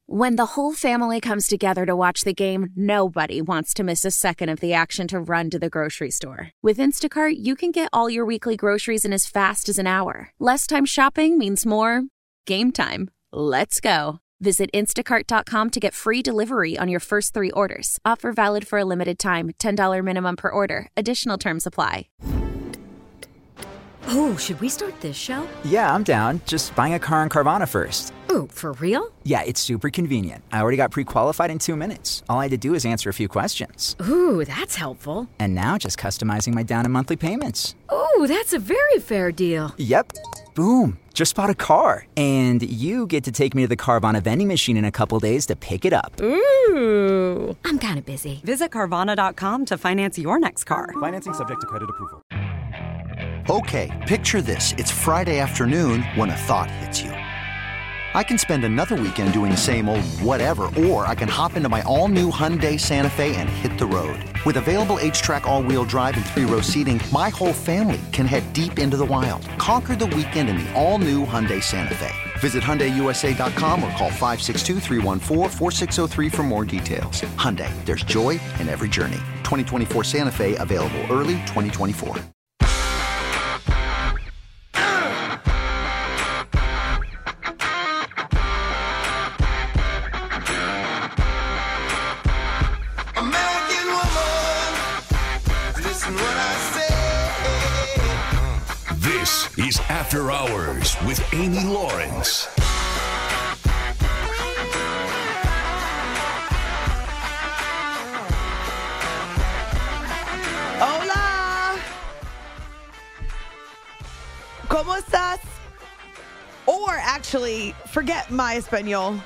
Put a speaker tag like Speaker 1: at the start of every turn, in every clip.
Speaker 1: When the whole family comes together to watch the game, nobody wants to miss a second of the action to run to the grocery store. With Instacart, you can get all your weekly groceries in as fast as an hour. Less time shopping means more game time. Let's go. Visit instacart.com to get free delivery on your first 3 orders. Offer valid for a limited time. $10 minimum per order. Additional terms apply.
Speaker 2: Oh, should we start this show?
Speaker 3: Yeah, I'm down. Just buying a car on Carvana first.
Speaker 2: Oh, for real?
Speaker 3: Yeah, it's super convenient. I already got pre-qualified in 2 minutes. All I had to do is answer a few questions.
Speaker 2: Ooh, that's helpful.
Speaker 3: And now just customizing my down and monthly payments.
Speaker 2: Ooh, that's a very fair deal.
Speaker 3: Yep. Boom. Just bought a car. And you get to take me to the Carvana vending machine in a couple days to pick it up.
Speaker 2: Ooh. I'm kind of busy.
Speaker 4: Visit Carvana.com to finance your next car.
Speaker 5: Financing subject to credit approval.
Speaker 6: Okay, picture this. It's Friday afternoon when a thought hits you. I can spend another weekend doing the same old whatever, or I can hop into my all-new Hyundai Santa Fe and hit the road. With available H-Track all-wheel drive and 3-row seating, my whole family can head deep into the wild. Conquer the weekend in the all-new Hyundai Santa Fe. Visit HyundaiUSA.com or call 562-314-4603 for more details. Hyundai, there's joy in every journey. 2024 Santa Fe, available early 2024.
Speaker 7: This is After Hours with Amy Lawrence.
Speaker 8: Hola. ¿Cómo estás? Or actually, forget my Espanol.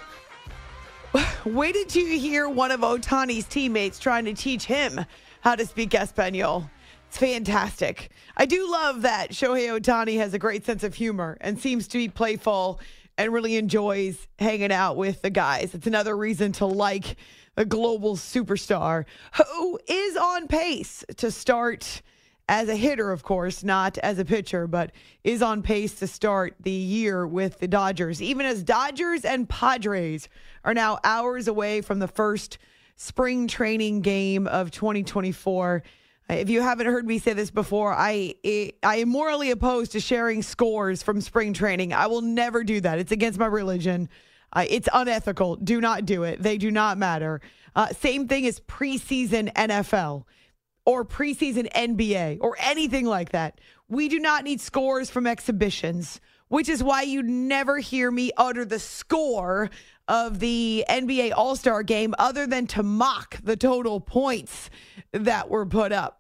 Speaker 8: Wait did you hear one of Ohtani's teammates trying to teach him how to speak Espanol? It's fantastic. I do love that Shohei Ohtani has a great sense of humor and seems to be playful and really enjoys hanging out with the guys. It's another reason to like a global superstar who is on pace to start as a hitter, of course, not as a pitcher, but is on pace to start the year with the Dodgers, even as Dodgers and Padres are now hours away from the first spring training game of 2024. If you haven't heard me say this before, I am morally opposed to sharing scores from spring training. I will never do that. It's against my religion. It's unethical. Do not do it. They do not matter. Same thing as preseason NFL or preseason NBA or anything like that. We do not need scores from exhibitions, which is why you never hear me utter the score of the NBA All-Star game other than to mock the total points that were put up.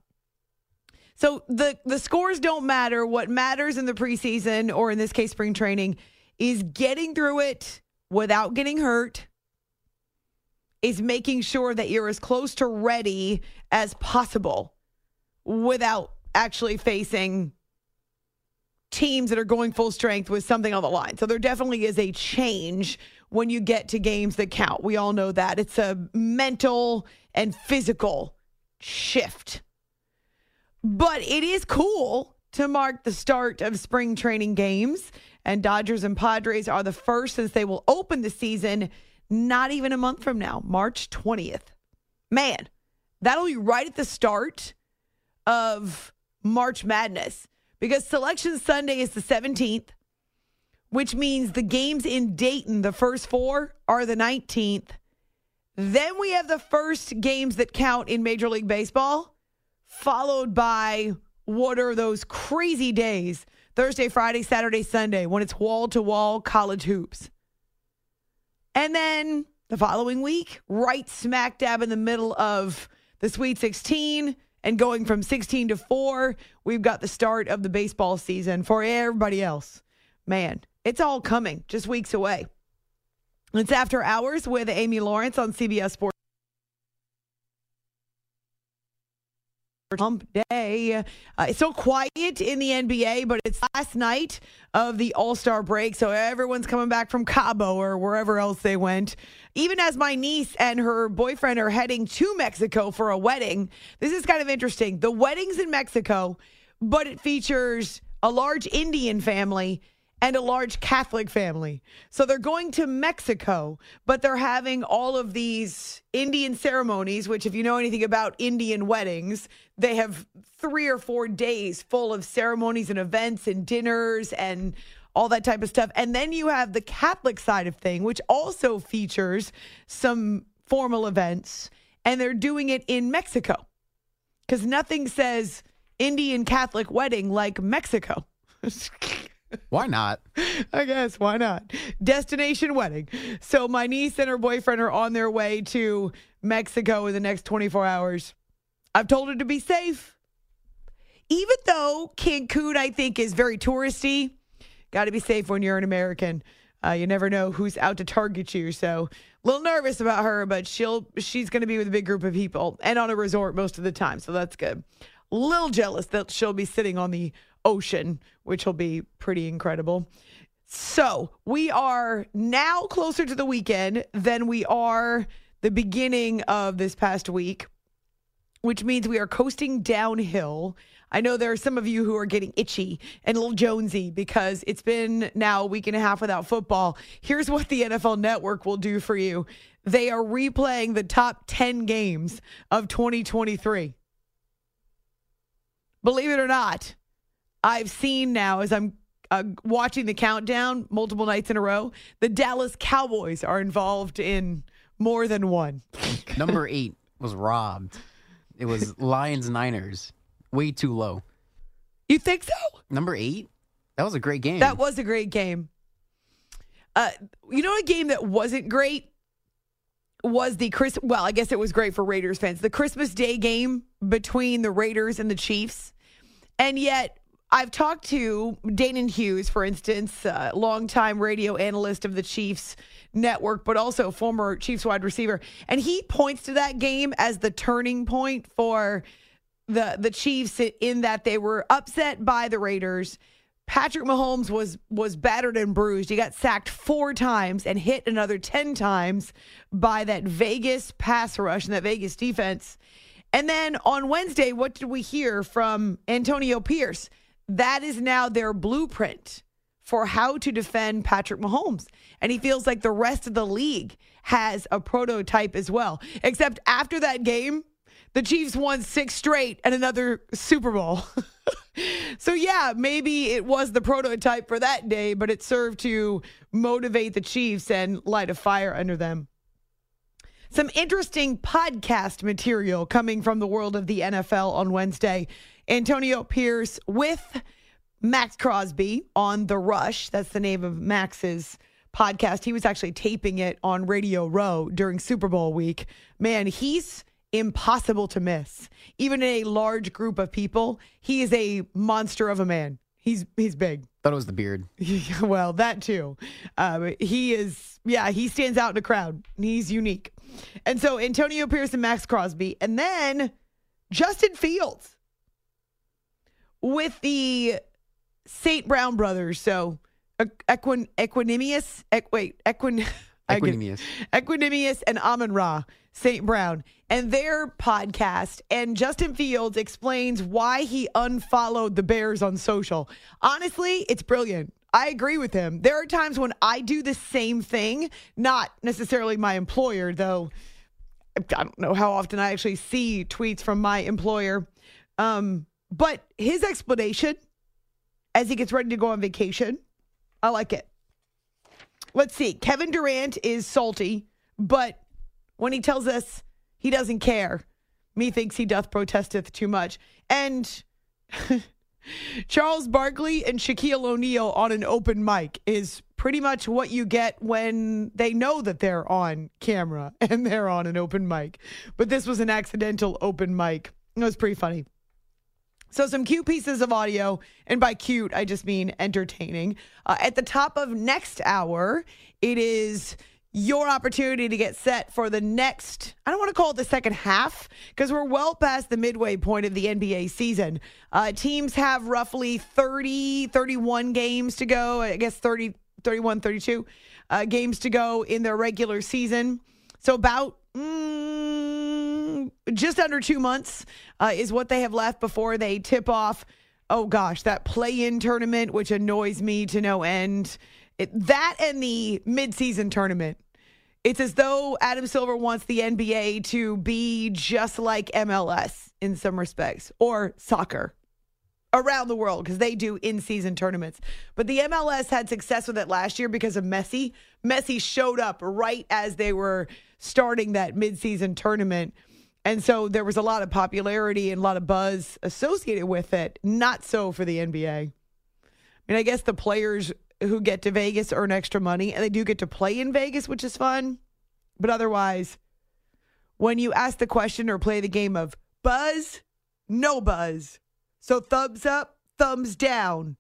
Speaker 8: So the scores don't matter. What matters in the preseason, or in this case, spring training, is getting through it without getting hurt, is making sure that you're as close to ready as possible without actually facing teams that are going full strength with something on the line. So there definitely is a change when you get to games that count. We all know that. It's a mental and physical shift. But it is cool to mark the start of spring training games. And Dodgers and Padres are the first, since they will open the season not even a month from now, March 20th. Man, that'll be right at the start of March Madness, because Selection Sunday is the 17th, which means the games in Dayton, the first 4, are the 19th. Then we have the first games that count in Major League Baseball, followed by what are those crazy days, Thursday, Friday, Saturday, Sunday, when it's wall-to-wall college hoops. And then the following week, right smack dab in the middle of the Sweet 16 and going from 16 to 4, we've got the start of the baseball season for everybody else. Man, it's all coming, just weeks away. It's After Hours with Amy Lawrence on CBS Sports. Hump day. It's so quiet in the NBA, but it's last night of the All-Star break, so everyone's coming back from Cabo or wherever else they went. Even as my niece and her boyfriend are heading to Mexico for a wedding. This is kind of interesting. The wedding's in Mexico, but it features a large Indian family and a large Catholic family. So they're going to Mexico, but they're having all of these Indian ceremonies, which if you know anything about Indian weddings, they have 3 or 4 days full of ceremonies and events and dinners and all that type of stuff. And then you have the Catholic side of thing, which also features some formal events, and they're doing it in Mexico because nothing says Indian Catholic wedding like Mexico.
Speaker 5: Why not?
Speaker 8: I guess, why not? Destination wedding. So my niece and her boyfriend are on their way to Mexico in the next 24 hours. I've told her to be safe. Even though Cancun, I think, is very touristy, got to be safe when you're an American. You never know who's out to target you. So a little nervous about her, but she's going to be with a big group of people and on a resort most of the time. So that's good. A little jealous that she'll be sitting on the ocean, which will be pretty incredible. So we are now closer to the weekend than we are the beginning of this past week, which means we are coasting downhill. I know there are some of you who are getting itchy and a little jonesy because it's been now a week and a half without football. Here's what the NFL Network will do for you. They are replaying the top 10 games of 2023. Believe it or not, I've seen now as I'm watching the countdown multiple nights in a row, the Dallas Cowboys are involved in more than one.
Speaker 5: Number 8 was robbed. It was Lions-Niners. Way too low.
Speaker 8: You think so?
Speaker 5: Number 8? That was a great game.
Speaker 8: That was a great game. You know, a game that wasn't great was I guess it was great for Raiders fans. The Christmas Day game between the Raiders and the Chiefs. And yet, I've talked to Danon Hughes, for instance, longtime radio analyst of the Chiefs network, but also former Chiefs wide receiver. And he points to that game as the turning point for the Chiefs in that they were upset by the Raiders. Patrick Mahomes was battered and bruised. He got sacked 4 times and hit another 10 times by that Vegas pass rush and that Vegas defense. And then on Wednesday, what did we hear from Antonio Pierce? That is now their blueprint for how to defend Patrick Mahomes. And he feels like the rest of the league has a prototype as well. Except after that game, the Chiefs won 6 straight and another Super Bowl. So, yeah, maybe it was the prototype for that day, but it served to motivate the Chiefs and light a fire under them. Some interesting podcast material coming from the world of the NFL on Wednesday. Antonio Pierce with Max Crosby on The Rush. That's the name of Max's podcast. He was actually taping it on Radio Row during Super Bowl week. Man, he's impossible to miss. Even in a large group of people, he is a monster of a man. He's big.
Speaker 5: Thought it was the beard.
Speaker 8: Well, that too. He stands out in the crowd. He's unique. And so Antonio Pierce and Max Crosby. And then Justin Fields with the St. Brown brothers. So Equanimeous and Amon-Ra St. Brown and their podcast. And Justin Fields explains why he unfollowed the Bears on social. Honestly, it's brilliant. I agree with him. There are times when I do the same thing, not necessarily my employer, though I don't know how often I actually see tweets from my employer. But his explanation as he gets ready to go on vacation, I like it. Let's see. Kevin Durant is salty, but when he tells us he doesn't care, methinks he doth protesteth too much. And Charles Barkley and Shaquille O'Neal on an open mic is pretty much what you get when they know that they're on camera and they're on an open mic. But this was an accidental open mic. It was pretty funny. So some cute pieces of audio, and by cute, I just mean entertaining. At the top of next hour, it is your opportunity to get set for the next, I don't want to call it the second half, because we're well past the midway point of the NBA season. Teams have roughly 31 games to go, I guess 31, 32 games to go in their regular season. So about just under 2 months is what they have left before they tip off oh gosh, that play-in tournament, which annoys me to no end. That and the midseason tournament. It's as though Adam Silver wants the NBA to be just like MLS in some respects, or soccer around the world, because they do in-season tournaments. But the MLS had success with it last year because of Messi. Messi showed up right as they were starting that midseason tournament. And so there was a lot of popularity and a lot of buzz associated with it. Not so for the NBA. I mean, I guess the players who get to Vegas earn extra money, and they do get to play in Vegas, which is fun. But otherwise, when you ask the question or play the game of buzz, no buzz. So thumbs up, thumbs down.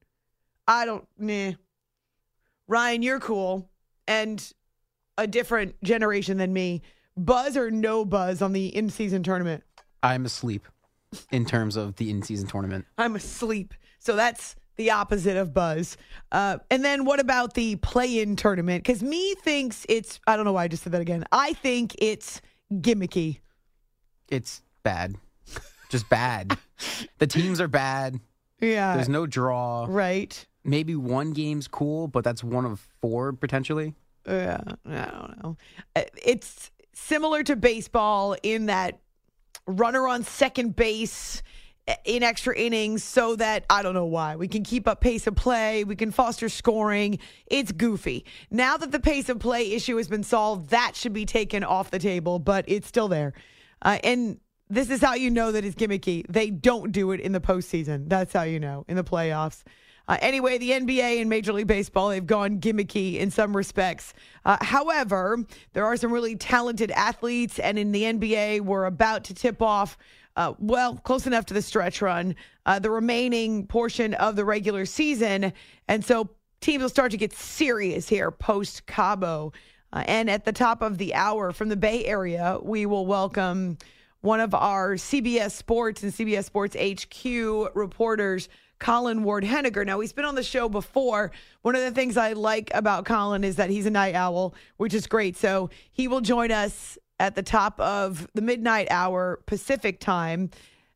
Speaker 8: Ryan, you're cool and a different generation than me. Buzz or no buzz on the in-season tournament?
Speaker 5: I'm asleep in terms of the in-season tournament.
Speaker 8: I'm asleep. So that's the opposite of buzz. And then what about the play-in tournament? Because me thinks it's, I don't know why I just said that again. I think it's gimmicky.
Speaker 5: It's bad. Just bad. The teams are bad.
Speaker 8: Yeah.
Speaker 5: There's no draw.
Speaker 8: Right.
Speaker 5: Maybe one game's cool, but that's one of 4 potentially.
Speaker 8: Yeah, I don't know. It's similar to baseball in that runner on second base in extra innings so that, I don't know why, we can keep up pace of play, we can foster scoring. It's goofy. Now that the pace of play issue has been solved, that should be taken off the table, but it's still there. And this is how you know that it's gimmicky. They don't do it in the postseason. That's how you know, in the playoffs. Anyway, the NBA and Major League Baseball, they've gone gimmicky in some respects. However, there are some really talented athletes, and in the NBA, we're about to tip off, close enough to the stretch run, the remaining portion of the regular season. And so teams will start to get serious here post-Cabo. And at the top of the hour from the Bay Area, we will welcome one of our CBS Sports and CBS Sports HQ reporters, Colin Ward-Henniger. Now, he's been on the show before. One of the things I like about Colin is that he's a night owl, which is great. So he will join us at the top of the midnight hour Pacific time.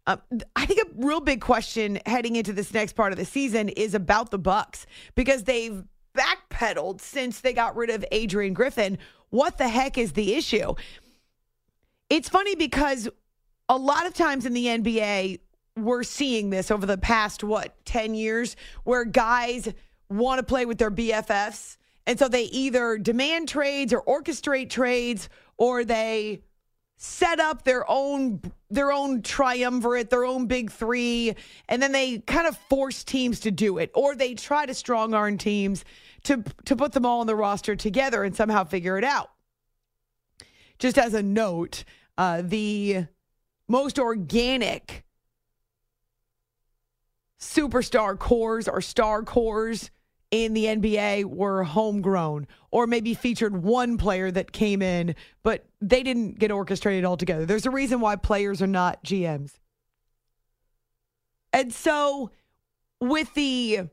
Speaker 8: I think a real big question heading into this next part of the season is about the Bucks, because they've backpedaled since they got rid of Adrian Griffin. What the heck is the issue? It's funny because a lot of times in the NBA, we're seeing this over the past, 10 years, where guys want to play with their BFFs. And so they either demand trades or orchestrate trades, or they set up their own triumvirate, their own big three, and then they kind of force teams to do it. Or they try to strong-arm teams to put them all on the roster together and somehow figure it out. Just as a note, the most organic superstar cores or star cores in the NBA were homegrown, or maybe featured one player that came in, but they didn't get orchestrated all together. There's a reason why players are not GMs. And so with the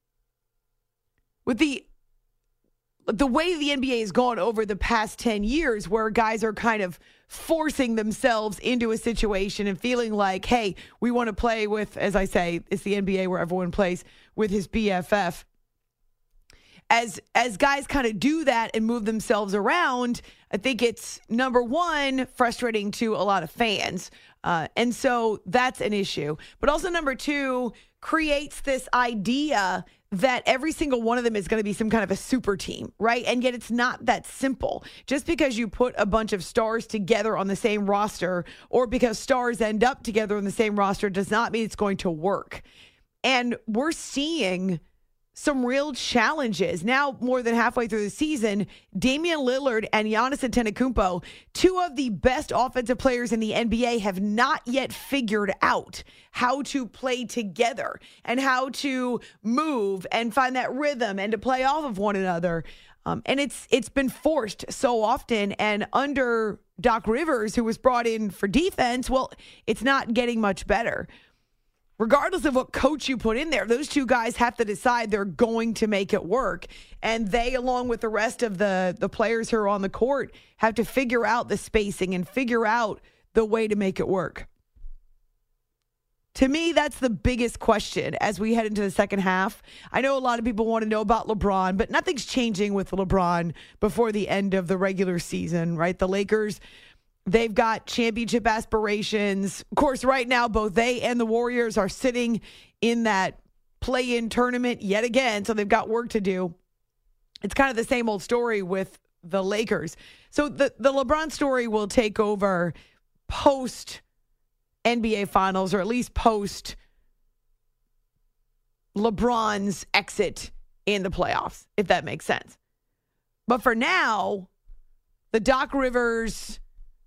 Speaker 8: way the NBA has gone over the past 10 years, where guys are kind of forcing themselves into a situation and feeling like, hey, we want to play with, as I say, it's the NBA where everyone plays with his BFF. As guys kind of do that and move themselves around, I think it's, number one, frustrating to a lot of fans. And so that's an issue. But also, number two, creates this idea that every single one of them is going to be some kind of a super team, right? And yet it's not that simple. Just because you put a bunch of stars together on the same roster, or because stars end up together on the same roster, does not mean it's going to work. And we're seeing some real challenges. Now, more than halfway through the season, Damian Lillard and Giannis Antetokounmpo, two of the best offensive players in the NBA, have not yet figured out how to play together and how to move and find that rhythm and to play off of one another. And it's been forced so often. And under Doc Rivers, who was brought in for defense, well, it's not getting much better. Regardless of what coach you put in there, those two guys have to decide they're going to make it work. And they, along with the rest of the players who are on the court, have to figure out the spacing and figure out the way to make it work. To me, that's the biggest question as we head into the second half. I know a lot of people want to know about LeBron, but nothing's changing with LeBron before the end of the regular season, right? The Lakers, they've got championship aspirations. Of course, right now, both they and the Warriors are sitting in that play-in tournament yet again, so they've got work to do. It's kind of the same old story with the Lakers. So the LeBron story will take over post NBA Finals, or at least post LeBron's exit in the playoffs, if that makes sense. But for now, the Doc Rivers,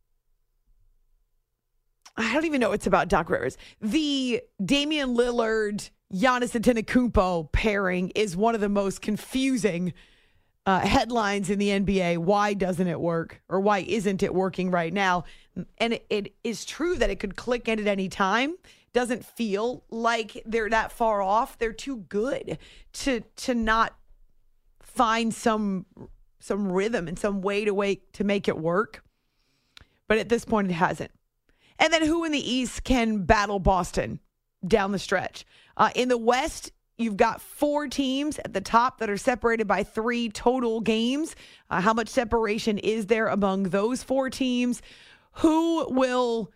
Speaker 8: I don't even know what's about Doc Rivers. The Damian Lillard, Giannis Antetokounmpo pairing is one of the most confusing headlines in the NBA. Why doesn't it work? Or why isn't it working right now? And it is true that it could click in at any time. Doesn't feel like they're that far off. They're too good to not find some rhythm and some way to make it work. But at this point, it hasn't. And then who in the East can battle Boston down the stretch? In the West, you've got 4 teams at the top that are separated by 3 total games. How much separation is there among those 4 teams? Who will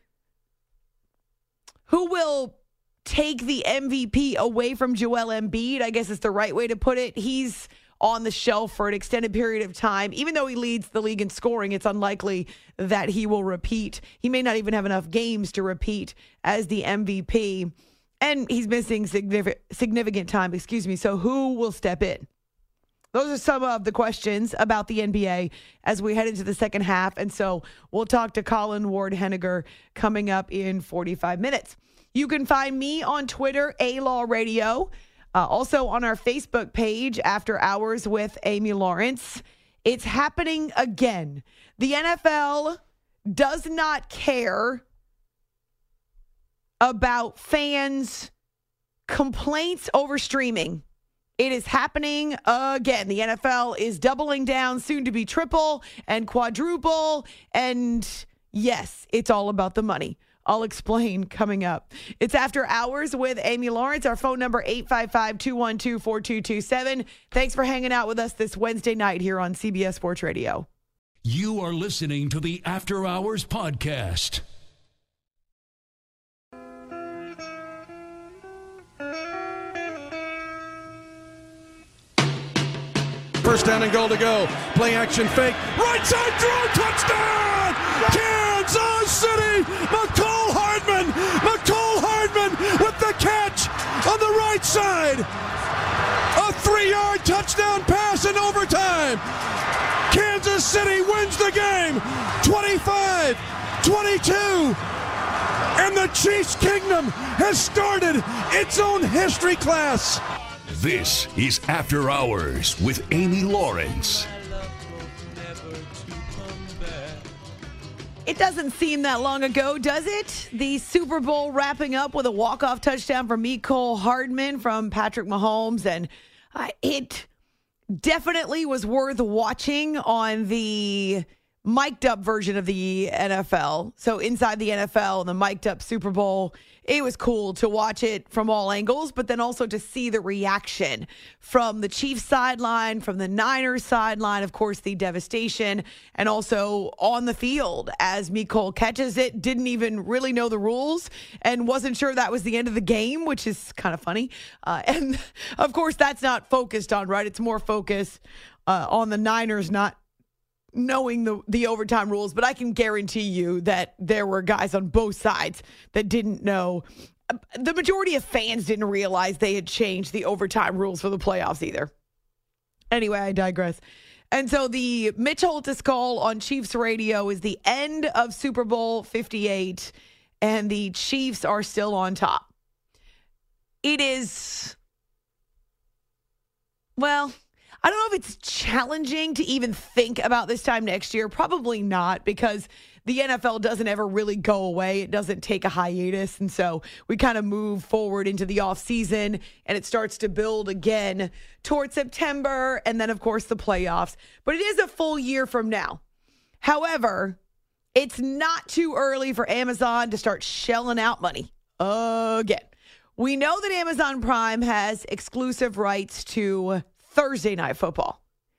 Speaker 8: take the MVP away from Joel Embiid? I guess is the right way to put it. He's on the shelf for an extended period of time. Even though he leads the league in scoring, it's unlikely that he will repeat. He may not even have enough games to repeat as the MVP. And he's missing significant time, So who will step in? Those are some of the questions about the NBA as we head into the second half. And so we'll talk to Colin Ward-Henniger coming up in 45 minutes. You can find me on Twitter, A-Law Radio. Also on our Facebook page, After Hours with Amy Lawrence. It's happening again. The NFL does not care about fans' complaints over streaming. It is happening again. The NFL is doubling down, soon to be triple and quadruple. And yes, it's all about the money. I'll explain coming up. It's After Hours with Amy Lawrence. Our phone number, 855-212-4227. Thanks for hanging out with us this Wednesday night here on CBS Sports Radio.
Speaker 7: You are listening to the After Hours Podcast.
Speaker 9: First down and goal to go. Play action fake. Right side throw. Touchdown! Kansas City! McCole Hardman with the catch on the right side. A 3-yard touchdown pass in overtime. Kansas City wins the game. 25-22. And the Chiefs Kingdom has started its own history class.
Speaker 7: This is After Hours with Amy Lawrence.
Speaker 8: It doesn't seem that long ago, does it? The Super Bowl wrapping up with a walk-off touchdown from McCole Hardman from Patrick Mahomes. And it definitely was worth watching on the mic'd up version of the NFL. So inside the NFL, the mic'd up Super Bowl, it was cool to watch it from all angles, but then also to see the reaction from the Chiefs sideline, from the Niners sideline, of course, the devastation, and also on the field as McCole catches it, didn't even really know the rules and wasn't sure that was the end of the game, which is kind of funny. And of course, that's not focused on, right? It's more focused on the Niners not knowing the overtime rules, but I can guarantee you that there were guys on both sides that didn't know. The majority of fans didn't realize they had changed the overtime rules for the playoffs either. Anyway, I digress. And so the Mitch Holthus call on Chiefs radio is the end of Super Bowl 58, and the Chiefs are still on top. It is, well, I don't know if it's challenging to even think about this time next year. Probably not, because the NFL doesn't ever really go away. It doesn't take a hiatus. And so we kind of move forward into the offseason, and it starts to build again towards September, and then, of course, the playoffs. But it is a full year from now. However, it's not too early for Amazon to start shelling out money again. We know that Amazon Prime has exclusive rights to Thursday Night Football.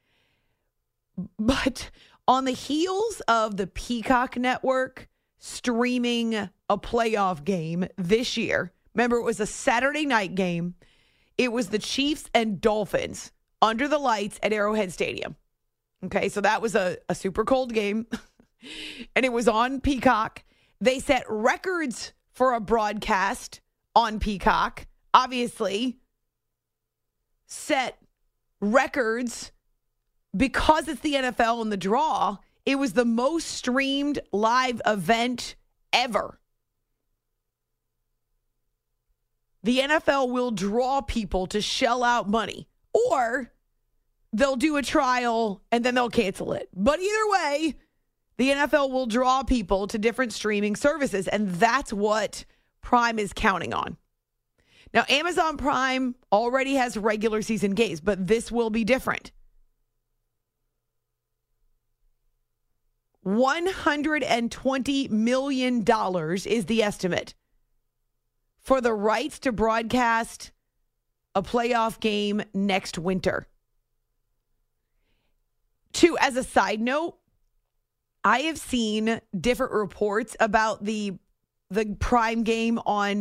Speaker 8: But on the heels of the Peacock Network streaming a playoff game this year, remember it was a Saturday night game. It was the Chiefs and Dolphins under the lights at Arrowhead Stadium. Okay, so that was a super cold game. And it was on Peacock. They set records for a broadcast on Peacock. Obviously, set records because it's the NFL and the draw. It was the most streamed live event ever. The NFL will draw people to shell out money, or they'll do a trial and then they'll cancel it. But either way, the NFL will draw people to different streaming services, and that's what Prime is counting on. Now, Amazon Prime already has regular season games, but this will be different. $120 million is the estimate for the rights to broadcast a playoff game next winter. As a side note, I have seen different reports about the Prime game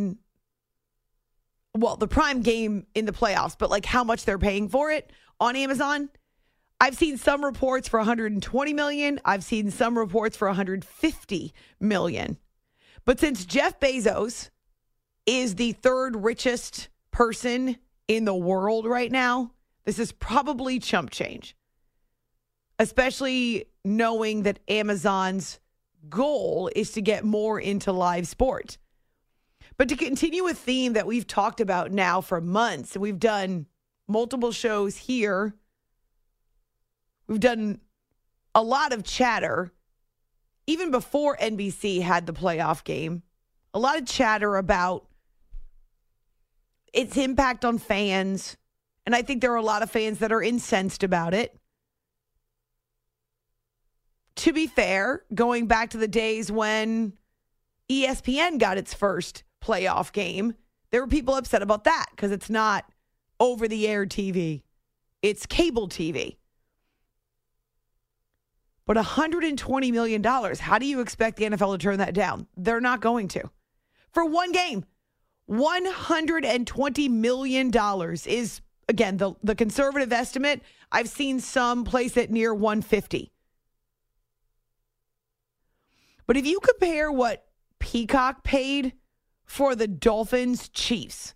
Speaker 8: the Prime game in the playoffs, but like how much they're paying for it on Amazon. I've seen some reports for $120 million. I've seen some reports for $150 million. But since Jeff Bezos is the third richest person in the world right now, this is probably chump change. Especially knowing that Amazon's goal is to get more into live sports. But to continue a theme that we've talked about now for months, we've done multiple shows here. We've done a lot of chatter, even before NBC had the playoff game, a lot of chatter about its impact on fans. And I think there are a lot of fans that are incensed about it. To be fair, going back to the days when ESPN got its first playoff game, there were people upset about that because it's not over-the-air TV. It's cable TV. But $120 million, how do you expect the NFL to turn that down? They're not going to. For one game, $120 million is, again, the conservative estimate. I've seen some place it near 150. But if you compare what Peacock paid for the Dolphins Chiefs,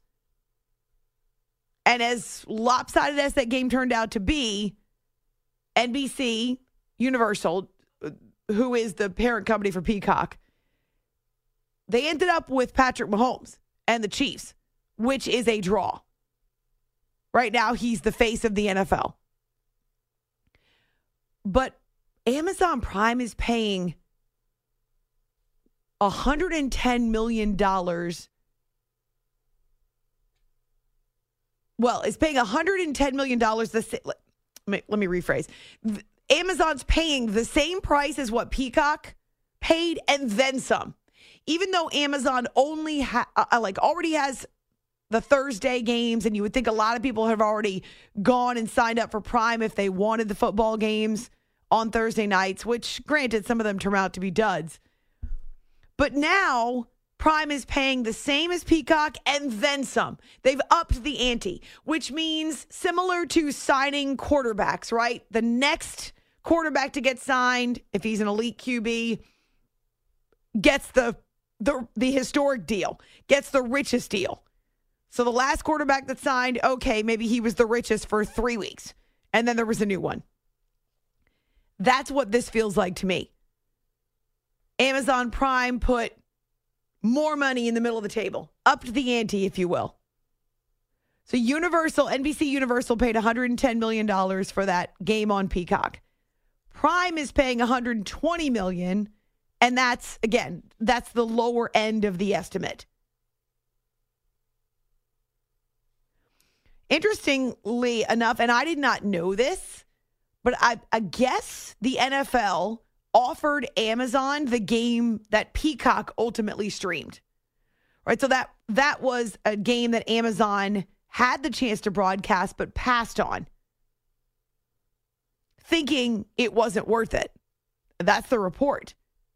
Speaker 8: and as lopsided as that game turned out to be, NBC Universal, who is the parent company for Peacock, they ended up with Patrick Mahomes and the Chiefs, which is a draw. Right now, he's the face of the NFL. But Amazon Prime is paying $110 million. Well, it's paying $110 million. Let me rephrase. Amazon's paying the same price as what Peacock paid and then some. Even though Amazon only already has the Thursday games, and you would think a lot of people have already gone and signed up for Prime if they wanted the football games on Thursday nights, which granted some of them turn out to be duds. But now Prime is paying the same as Peacock and then some. They've upped the ante, which means similar to signing quarterbacks, right? The next quarterback to get signed, if he's an elite QB, gets the historic deal, gets the richest deal. So the last quarterback that signed, okay, maybe he was the richest for 3 weeks, and then there was a new one. That's what this feels like to me. Amazon Prime put more money in the middle of the table, upped the ante, if you will. So NBC Universal paid $110 million for that game on Peacock. Prime is paying $120 million, and that's the lower end of the estimate. Interestingly enough, and I did not know this, but I guess the NFL offered Amazon the game that Peacock ultimately streamed, right? So that was a game that Amazon had the chance to broadcast but passed on, thinking it wasn't worth it. That's the report.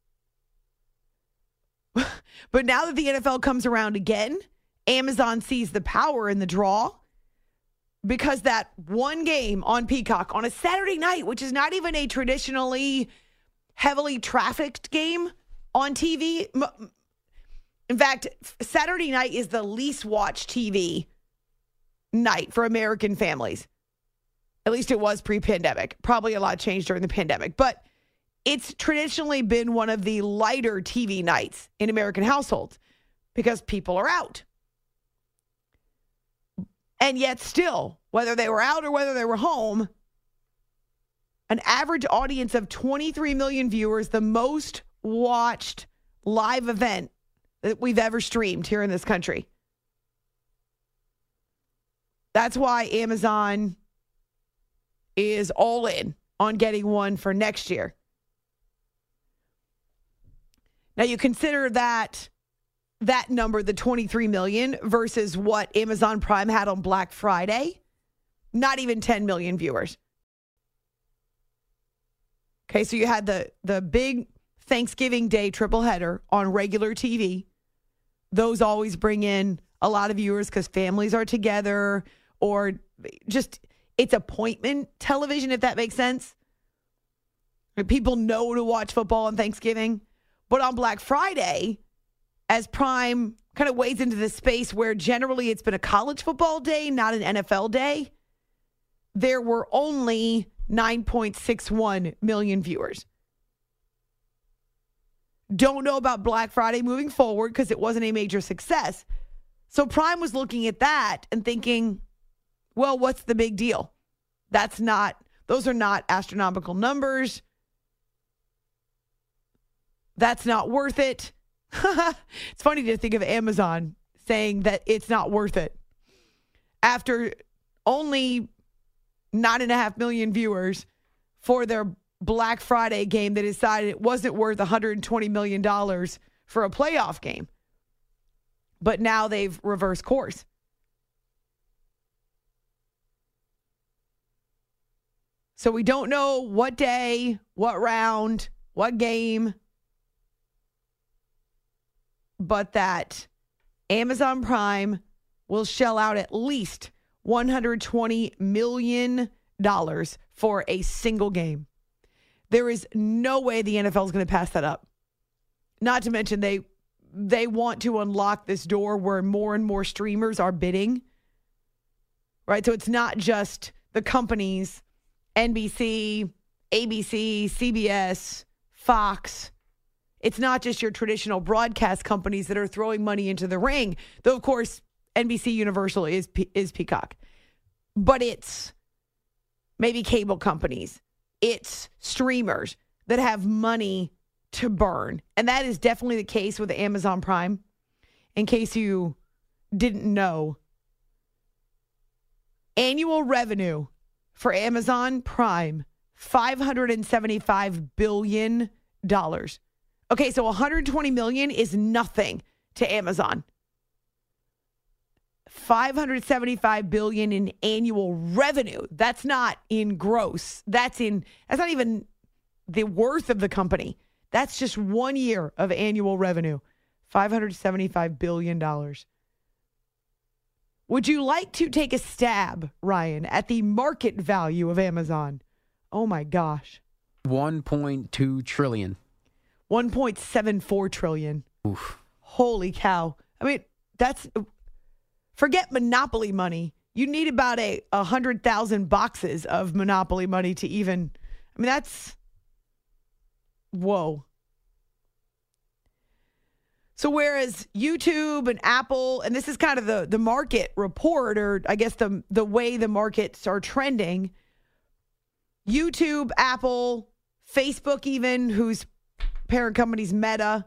Speaker 8: But now that the NFL comes around again, Amazon sees the power in the draw, because that one game on Peacock on a Saturday night, which is not even a traditionally heavily trafficked game on TV. In fact, Saturday night is the least watched TV night for American families. At least it was pre-pandemic. Probably a lot changed during the pandemic. But it's traditionally been one of the lighter TV nights in American households because people are out. And yet still, whether they were out or whether they were home, an average audience of 23 million viewers, the most watched live event that we've ever streamed here in this country. That's why Amazon is all in on getting one for next year. Now you consider that number, the 23 million, versus what Amazon Prime had on Black Friday, not even 10 million viewers. Okay, so you had the big Thanksgiving Day triple header on regular TV. Those always bring in a lot of viewers because families are together, or just it's appointment television, if that makes sense. People know to watch football on Thanksgiving. But on Black Friday, as Prime kind of wades into this space where generally it's been a college football day, not an NFL day, there were only 9.61 million viewers. Don't know about Black Friday moving forward because it wasn't a major success. So Prime was looking at that and thinking, well, what's the big deal? Those are not astronomical numbers. That's not worth it. It's funny to think of Amazon saying that it's not worth it after only 9.5 million viewers for their Black Friday game that decided it wasn't worth $120 million for a playoff game. But now they've reversed course. So we don't know what day, what round, what game, but that Amazon Prime will shell out at least $120 million for a single game. There is no way the NFL is going to pass that up. Not to mention they want to unlock this door where more and more streamers are bidding. Right? So it's not just the companies, NBC, ABC, CBS, Fox. It's not just your traditional broadcast companies that are throwing money into the ring. Though, of course, NBC Universal is Peacock. But it's maybe cable companies. It's streamers that have money to burn. And that is definitely the case with Amazon Prime. In case you didn't know, annual revenue for Amazon Prime, $575 billion. Okay, so $120 million is nothing to Amazon. $575 billion in annual revenue. That's not in gross. That's not even the worth of the company. That's just 1 year of annual revenue. $575 billion. Would you like to take a stab, Ryan, at the market value of Amazon? Oh my gosh.
Speaker 5: 1.2 trillion.
Speaker 8: 1.74 trillion.
Speaker 5: Oof.
Speaker 8: Holy cow. I mean, forget Monopoly money. You need about 100,000 boxes of Monopoly money to even, that's, whoa. So whereas YouTube and Apple, and this is kind of the market report, or I guess the way the markets are trending, YouTube, Apple, Facebook even, whose parent company's Meta,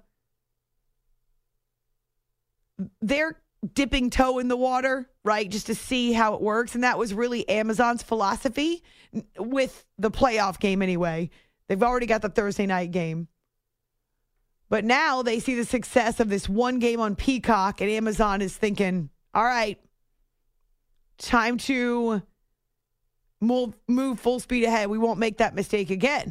Speaker 8: they're dipping toe in the water, right, just to see how it works. And that was really Amazon's philosophy with the playoff game anyway. They've already got the Thursday night game. But now they see the success of this one game on Peacock, and Amazon is thinking, all right, time to move full speed ahead. We won't make that mistake again.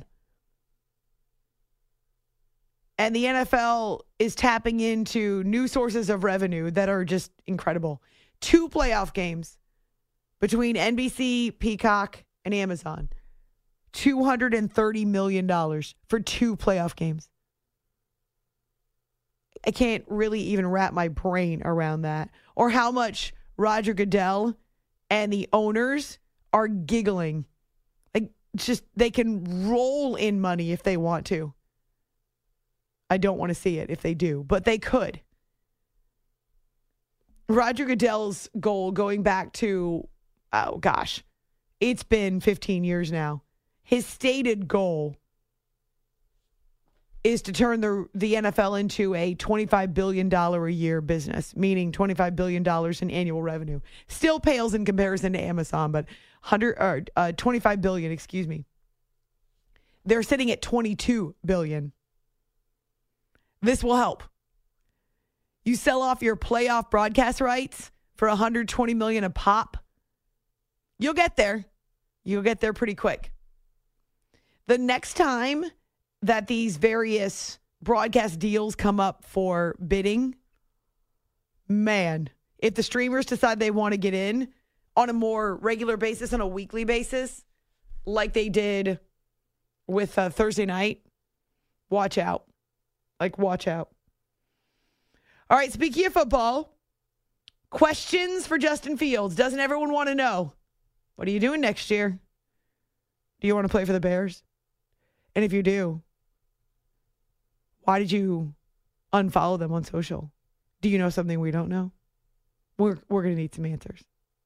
Speaker 8: And the NFL is tapping into new sources of revenue that are just incredible. 2 playoff games between NBC, Peacock, and Amazon. $230 million for 2 playoff games. I can't really even wrap my brain around that. Or how much Roger Goodell and the owners are giggling. Like, just, they can roll in money if they want to. I don't want to see it if they do, but they could. Roger Goodell's goal going back to, it's been 15 years now. His stated goal is to turn the NFL into a $25 billion a year business, meaning $25 billion in annual revenue. Still pales in comparison to Amazon, but $25 billion, excuse me. They're sitting at $22 billion. This will help. You sell off your playoff broadcast rights for $120 million a pop. You'll get there. You'll get there pretty quick. The next time that these various broadcast deals come up for bidding, man, if the streamers decide they want to get in on a more regular basis, on a weekly basis, like they did with Thursday night, watch out. Watch out. All right, speaking of football, questions for Justin Fields. Doesn't everyone want to know? What are you doing next year? Do you want to play for the Bears? And if you do, why did you unfollow them on social? Do you know something we don't know? We're going to need some answers.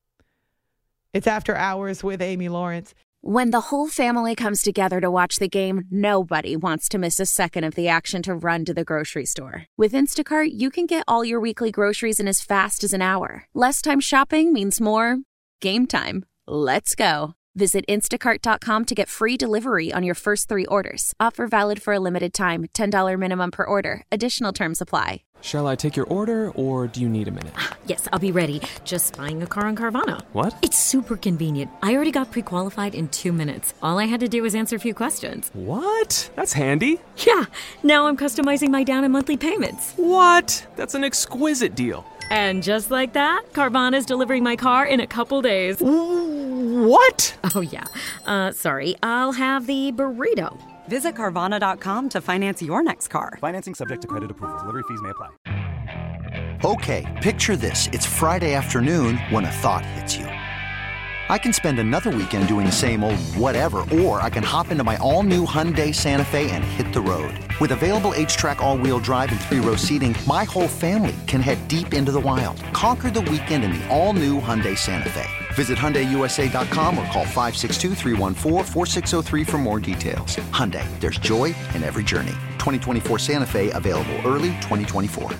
Speaker 8: It's After Hours with Amy Lawrence.
Speaker 1: When the whole family comes together to watch the game, nobody wants to miss a second of the action to run to the grocery store. With Instacart, you can get all your weekly groceries in as fast as an hour. Less time shopping means more game time. Let's go. Visit instacart.com to get free delivery on your first 3 orders. Offer valid for a limited time. $10 minimum per order. Additional terms apply.
Speaker 10: Shall I take your order, or do you need a minute?
Speaker 2: Yes, I'll be ready. Just buying a car on Carvana.
Speaker 10: What?
Speaker 2: It's super convenient. I already got pre-qualified in 2 minutes. All I had to do was answer a few questions.
Speaker 10: What? That's handy.
Speaker 2: Yeah, now I'm customizing my down and monthly payments.
Speaker 10: What? That's an exquisite deal.
Speaker 2: And just like that, Carvana's delivering my car in a couple days.
Speaker 10: What?
Speaker 2: Oh, yeah. Sorry, I'll have the burrito.
Speaker 4: Visit Carvana.com to finance your next car.
Speaker 11: Financing subject to credit approval. Delivery fees may apply.
Speaker 6: Okay, picture this. It's Friday afternoon when a thought hits you. I can spend another weekend doing the same old whatever, or I can hop into my all-new Hyundai Santa Fe and hit the road. With available H-Track all-wheel drive and 3-row seating, my whole family can head deep into the wild. Conquer the weekend in the all-new Hyundai Santa Fe. Visit HyundaiUSA.com or call 562-314-4603 for more details. Hyundai, there's joy in every journey. 2024 Santa Fe, available early 2024.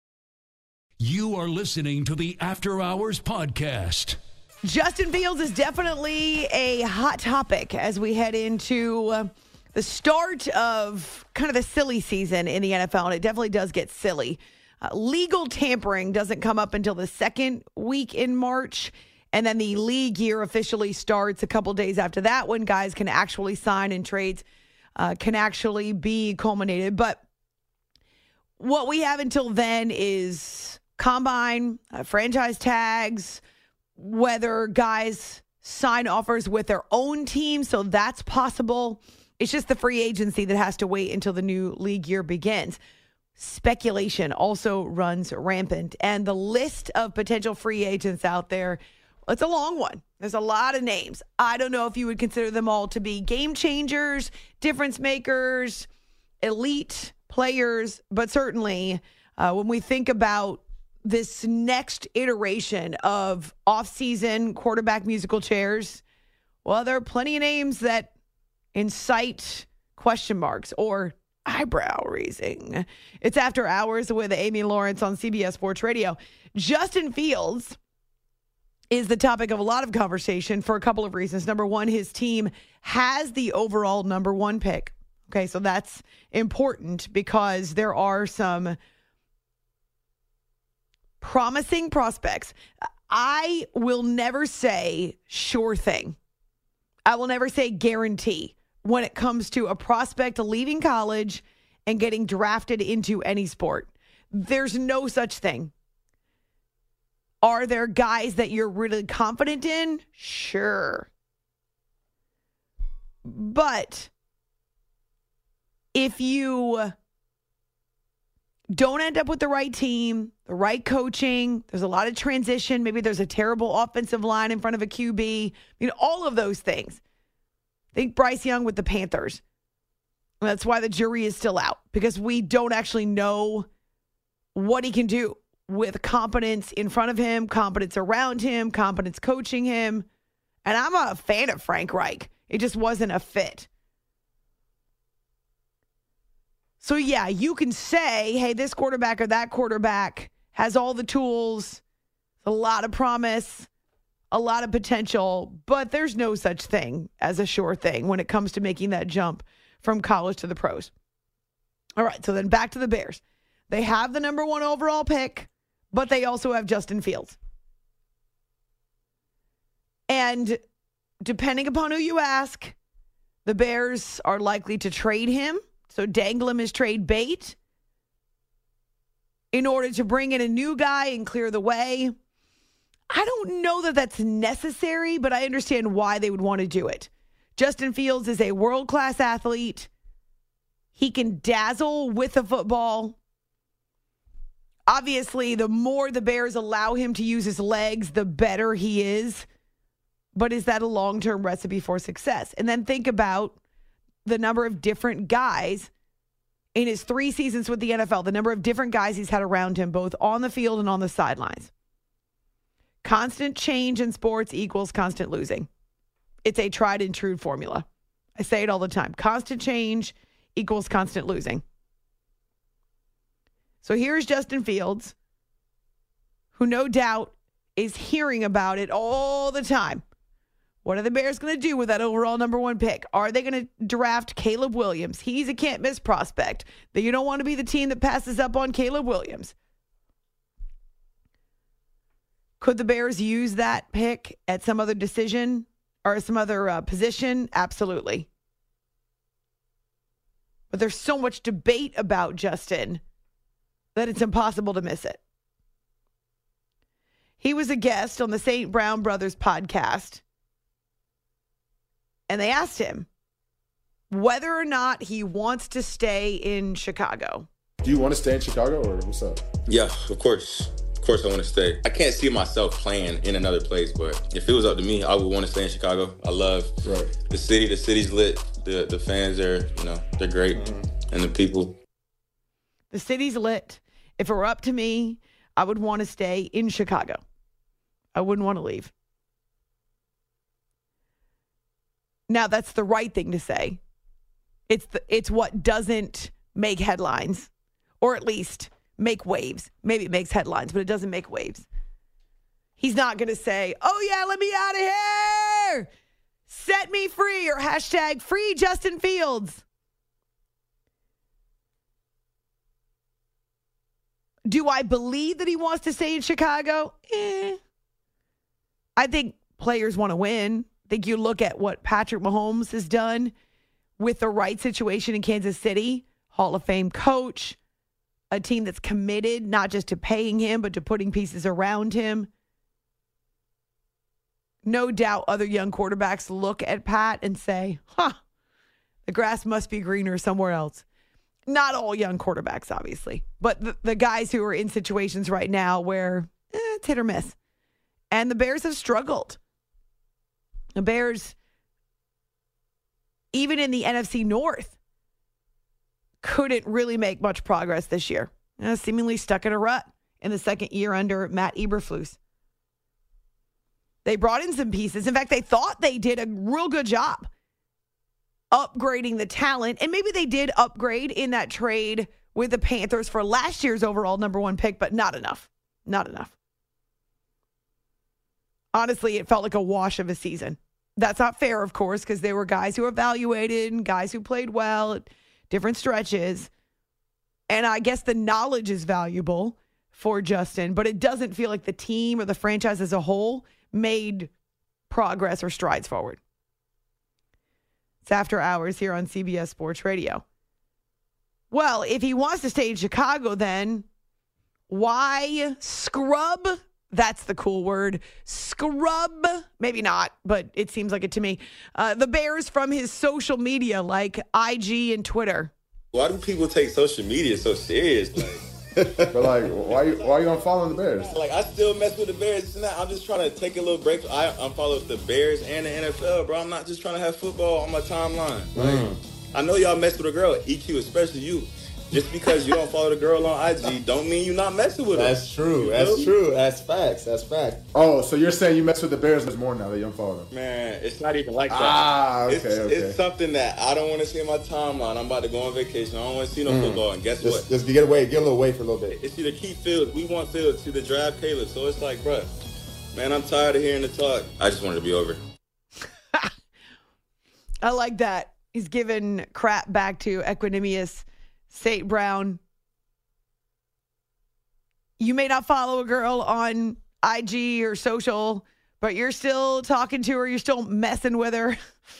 Speaker 7: You are listening to the After Hours Podcast.
Speaker 8: Justin Fields is definitely a hot topic as we head into the start of kind of the silly season in the NFL, and it definitely does get silly. Legal tampering doesn't come up until the second week in March, and then the league year officially starts a couple days after that when guys can actually sign and trades can actually be culminated. But what we have until then is combine, franchise tags, whether guys sign offers with their own team, so that's possible. It's just the free agency that has to wait until the new league year begins. Speculation also runs rampant, and the list of potential free agents out there, it's a long one. There's a lot of names. I don't know if you would consider them all to be game changers, difference makers, elite players, but certainly when we think about this next iteration of off-season quarterback musical chairs, well, there are plenty of names that incite question marks or eyebrow raising. It's After Hours with Amy Lawrence on CBS Sports Radio. Justin Fields is the topic of a lot of conversation for a couple of reasons. Number one, his team has the overall number 1 pick. Okay, so that's important because there are some promising prospects. I will never say sure thing. I will never say guarantee when it comes to a prospect leaving college and getting drafted into any sport. There's no such thing. Are there guys that you're really confident in? Sure. But if you don't end up with the right team, the right coaching, there's a lot of transition, maybe there's a terrible offensive line in front of a QB, all of those things. Think Bryce Young with the Panthers. And that's why the jury is still out, because we don't actually know what he can do with competence in front of him, competence around him, competence coaching him. And I'm a fan of Frank Reich. It just wasn't a fit. So, yeah, you can say, hey, this quarterback or that quarterback has all the tools, a lot of promise, a lot of potential, but there's no such thing as a sure thing when it comes to making that jump from college to the pros. All right, so then back to the Bears. They have the number 1 overall pick, but they also have Justin Fields. And depending upon who you ask, the Bears are likely to trade him. So dangle him as trade bait in order to bring in a new guy and clear the way. I don't know that that's necessary, but I understand why they would want to do it. Justin Fields is a world-class athlete. He can dazzle with the football. Obviously, the more the Bears allow him to use his legs, the better he is. But is that a long-term recipe for success? And then think about the number of different guys in his 3 seasons with the NFL, the number of different guys he's had around him, both on the field and on the sidelines. Constant change in sports equals constant losing. It's a tried and true formula. I say it all the time. Constant change equals constant losing. So here's Justin Fields, who no doubt is hearing about it all the time. What are the Bears going to do with that overall number 1 pick? Are they going to draft Caleb Williams? He's a can't-miss prospect. That you don't want to be the team that passes up on Caleb Williams. Could the Bears use that pick at some other decision or some other position? Absolutely. But there's so much debate about Justin that it's impossible to miss it. He was a guest on the St. Brown Brothers podcast. And they asked him whether or not he wants to stay in Chicago.
Speaker 12: Do you want to stay in Chicago or what's up?
Speaker 13: Yeah, of course. Of course I want to stay. I can't see myself playing in another place, but if it was up to me, I would want to stay in Chicago. I love the city. The city's lit. The fans are, they're great. And the people.
Speaker 8: The city's lit. If it were up to me, I would want to stay in Chicago. I wouldn't want to leave. Now, that's the right thing to say. It's what doesn't make headlines, or at least make waves. Maybe it makes headlines, but it doesn't make waves. He's not going to say, oh, yeah, let me out of here. Set me free, or hashtag free Justin Fields. Do I believe that he wants to stay in Chicago? I think players want to win. I think you look at what Patrick Mahomes has done with the right situation in Kansas City, Hall of Fame coach, a team that's committed not just to paying him, but to putting pieces around him. No doubt other young quarterbacks look at Pat and say, the grass must be greener somewhere else. Not all young quarterbacks, obviously, but the guys who are in situations right now where it's hit or miss. And the Bears have struggled. The Bears, even in the NFC North, couldn't really make much progress this year. Seemingly stuck in a rut in the second year under Matt Eberflus. They brought in some pieces. In fact, they thought they did a real good job upgrading the talent. And maybe they did upgrade in that trade with the Panthers for last year's overall number 1 pick, but not enough. Not enough. Honestly, it felt like a wash of a season. That's not fair, of course, because there were guys who were evaluated and guys who played well at different stretches. And I guess the knowledge is valuable for Justin, but it doesn't feel like the team or the franchise as a whole made progress or strides forward. It's After Hours here on CBS Sports Radio. Well, if he wants to stay in Chicago, then why scrub? That's the cool word. Scrub. Maybe not, but it seems like it to me. The Bears from his social media like IG and Twitter.
Speaker 13: Why do people take social media so serious?
Speaker 12: But like, why you unfollowing the Bears?
Speaker 13: Like, I still mess with the Bears. I'm just trying to take a little break. I unfollow the Bears and the NFL, bro. I'm not just trying to have football on my timeline. Like, I know y'all mess with a girl, EQ, especially you. Just because you don't follow the girl on IG don't mean you're not messing with her.
Speaker 14: That's true. That's true. That's facts. That's fact.
Speaker 12: Oh, so you're saying you mess with the Bears more now that you unfollow them?
Speaker 13: Man, it's not even like that.
Speaker 12: Okay.
Speaker 13: It's something that I don't want to see in my timeline. I'm about to go on vacation. I don't want to see no football. And guess what?
Speaker 14: Just get a little away for a little bit.
Speaker 13: It's either keep Fields. We want Fields to the draft Caleb. So it's like, bro, man, I'm tired of hearing the talk. I just wanted to be over.
Speaker 8: I like that. He's giving crap back to Equanimous St. Brown. You may not follow a girl on IG or social, but you're still talking to her. You're still messing with her.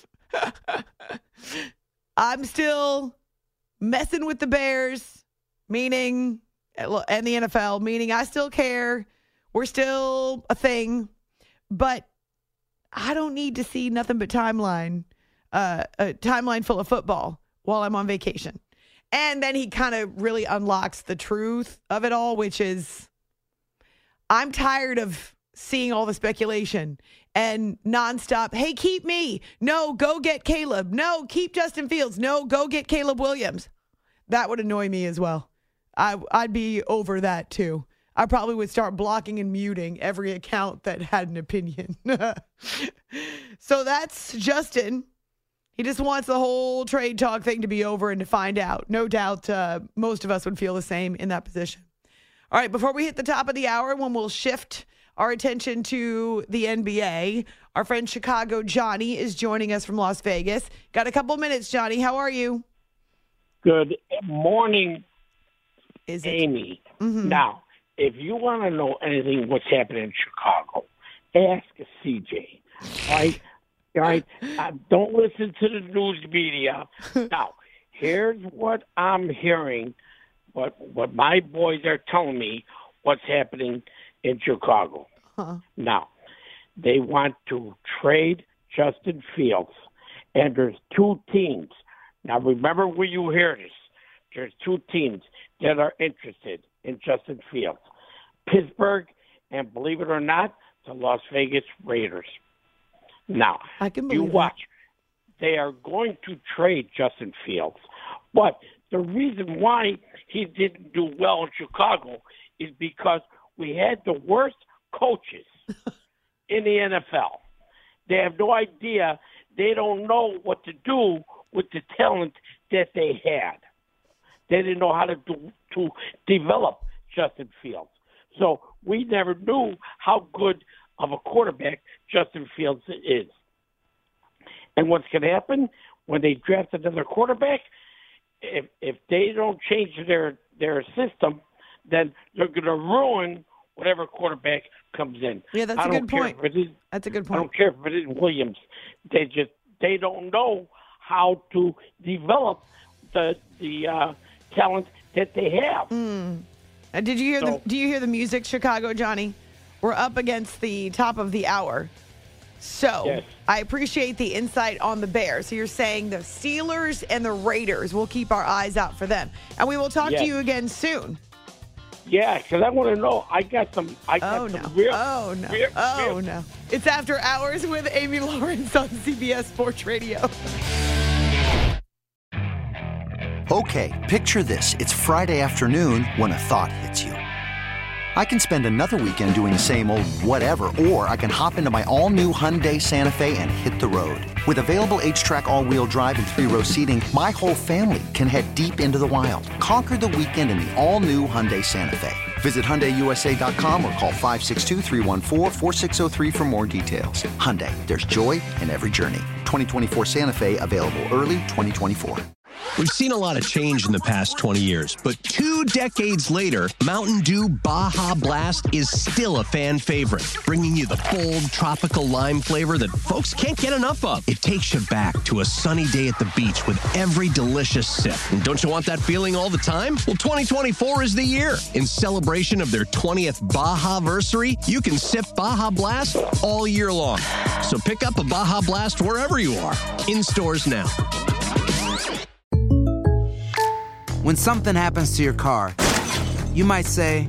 Speaker 8: I'm still messing with the Bears, meaning, and the NFL, meaning I still care. We're still a thing, but I don't need to see nothing but a timeline full of football while I'm on vacation. And then he kind of really unlocks the truth of it all, which is I'm tired of seeing all the speculation and nonstop, hey, keep me. No, go get Caleb. No, keep Justin Fields. No, go get Caleb Williams. That would annoy me as well. I'd be over that too. I probably would start blocking and muting every account that had an opinion. So that's Justin. He just wants the whole trade talk thing to be over and to find out. No doubt most of us would feel the same in that position. All right, before we hit the top of the hour, when we'll shift our attention to the NBA, our friend Chicago Johnny is joining us from Las Vegas. Got a couple minutes, Johnny. How are you?
Speaker 15: Good morning, Amy.
Speaker 8: Mm-hmm.
Speaker 15: Now, if you want to know anything what's happening in Chicago, ask CJ, right? Right? Don't listen to the news media. Now, here's what I'm hearing, what my boys are telling me what's happening in Chicago. Now, they want to trade Justin Fields, and there's two teams. Now, remember where you hear this. There's two teams that are interested in Justin Fields. Pittsburgh, and believe it or not, the Las Vegas Raiders. Now,
Speaker 8: I can believe
Speaker 15: you watch. They are going to trade Justin Fields. But the reason why he didn't do well in Chicago is because we had the worst coaches in the NFL. They have no idea. They don't know what to do with the talent that they had. They didn't know how to develop Justin Fields. So we never knew how good of a quarterback Justin Fields is. And what's going to happen when they draft another quarterback, if they don't change their system, then they're going to ruin whatever quarterback comes in.
Speaker 8: Yeah, that's a good point. That's a good point.
Speaker 15: I don't care if it is Williams. They don't know how to develop the talent that they have.
Speaker 8: Did you hear do you hear the music, Chicago, Johnny? We're up against the top of the hour. So
Speaker 15: yes.
Speaker 8: I appreciate the insight on the Bears. So you're saying the Steelers and the Raiders, we'll keep our eyes out for them. And we will talk to you again soon.
Speaker 15: Yeah, because I want to know. I got some real.
Speaker 8: Oh, no. It's After Hours with Amy Lawrence on CBS Sports Radio.
Speaker 6: Okay, picture this. It's Friday afternoon when a thought hits you. I can spend another weekend doing the same old whatever, or I can hop into my all-new Hyundai Santa Fe and hit the road. With available H-Track all-wheel drive and 3-row seating, my whole family can head deep into the wild. Conquer the weekend in the all-new Hyundai Santa Fe. Visit HyundaiUSA.com or call 562-314-4603 for more details. Hyundai, there's joy in every journey. 2024 Santa Fe, available early 2024.
Speaker 16: We've seen a lot of change in the past 20 years, but 2 decades later, Mountain Dew Baja Blast is still a fan favorite, bringing you the bold, tropical lime flavor that folks can't get enough of. It takes you back to a sunny day at the beach with every delicious sip. And don't you want that feeling all the time? Well, 2024 is the year. In celebration of their 20th Baja-versary, you can sip Baja Blast all year long. So pick up a Baja Blast wherever you are. In stores now.
Speaker 17: When something happens to your car, you might say,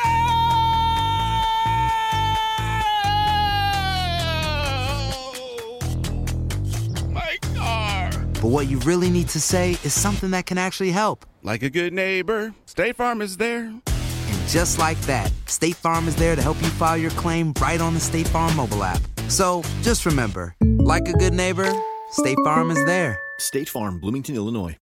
Speaker 9: My car!
Speaker 17: But what you really need to say is something that can actually help.
Speaker 9: Like a good neighbor, State Farm is there.
Speaker 17: And just like that, State Farm is there to help you file your claim right on the State Farm mobile app. So just remember, like a good neighbor, State Farm is there.
Speaker 18: State Farm, Bloomington, Illinois.